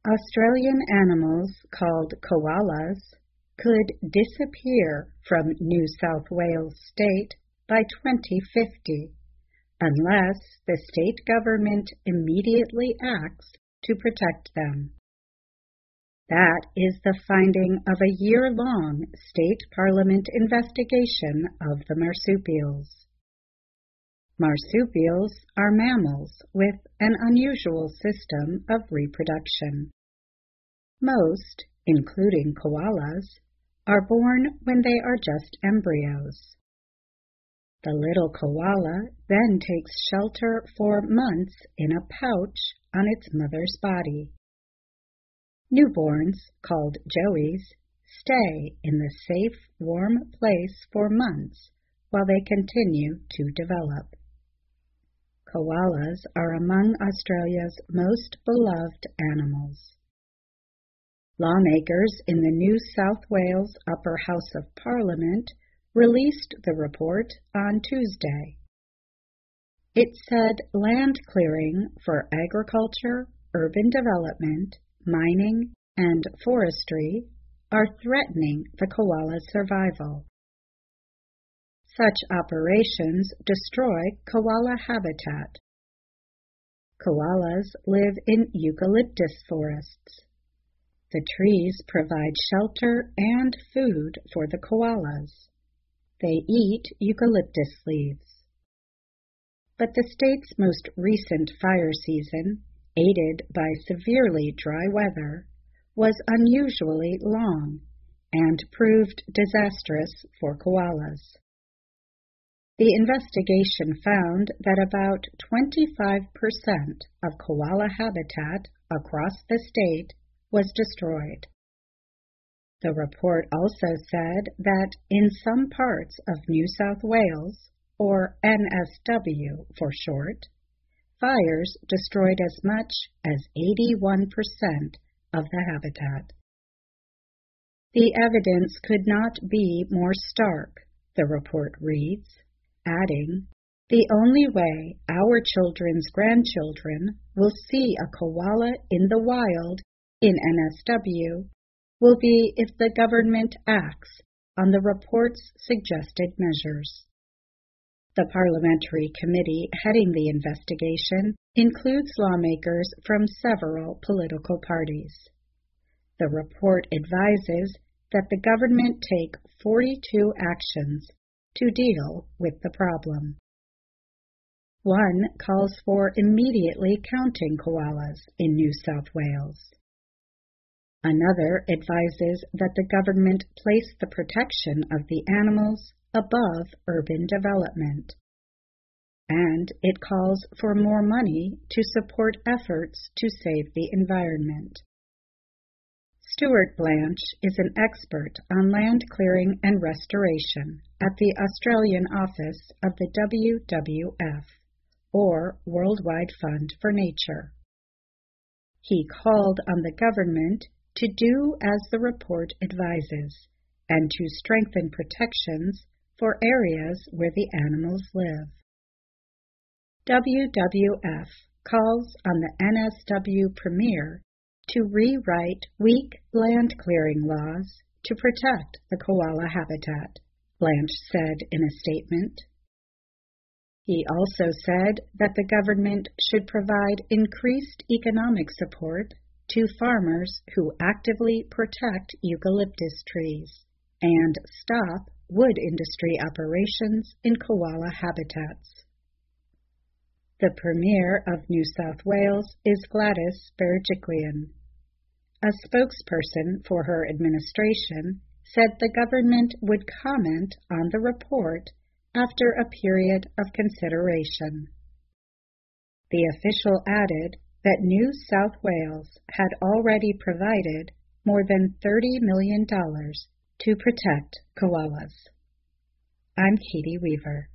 Australian animals called koalas could disappear from New South Wales state by 2050 unless the state government immediately acts to protect them. That is the finding of a year-long state parliament investigation of the marsupials. Marsupials are mammals with an unusual system of reproduction. Most, including koalas, are born when they are just embryos. The little koala then takes shelter for months in a pouch on its mother's body. Newborns, called joeys, stay in the safe, warm place for months while they continue to develop. Koalas are among Australia's most beloved animals. Lawmakers in the New South Wales Upper House of Parliament released the report on Tuesday. It said land clearing for agriculture, urban development, mining, and forestry are threatening the koala's survival. Such operations destroy koala habitat. Koalas live in eucalyptus forests. The trees provide shelter and food for the koalas. They eat eucalyptus leaves. But the state's most recent fire season, aided by severely dry weather, was unusually long and proved disastrous for koalas. The investigation found that about 25% of koala habitat across the state was destroyed. The report also said that in some parts of New South Wales, or NSW for short, fires destroyed as much as 81% of the habitat. The evidence could not be more stark, the report reads, adding, "The only way our children's grandchildren will see a koala in the wild in NSW will be if the government acts on the report's suggested measures." The parliamentary committee heading the investigation includes lawmakers from several political parties. The report advises that the government take 42 actions to deal with the problem. One calls for immediately counting koalas in New South Wales. Another advises that the government place the protection of the animals above urban development. And it calls for more money to support efforts to save the environment. Stuart Blanche is an expert on land clearing and restoration at the Australian office of the WWF, or Worldwide Fund for Nature. He called on the government to do as the report advises and to strengthen protections for areas where the animals live. WWF calls on the NSW Premier to rewrite weak land clearing laws to protect the koala habitat, Blanche said in a statement. He also said that the government should provide increased economic support to farmers who actively protect eucalyptus trees and stop wood industry operations in koala habitats. The Premier of New South Wales is Gladys Berejiklian. A spokesperson for her administration said the government would comment on the report after a period of consideration. The official added that New South Wales had already provided more than $30 million to protect koalas. I'm Katie Weaver.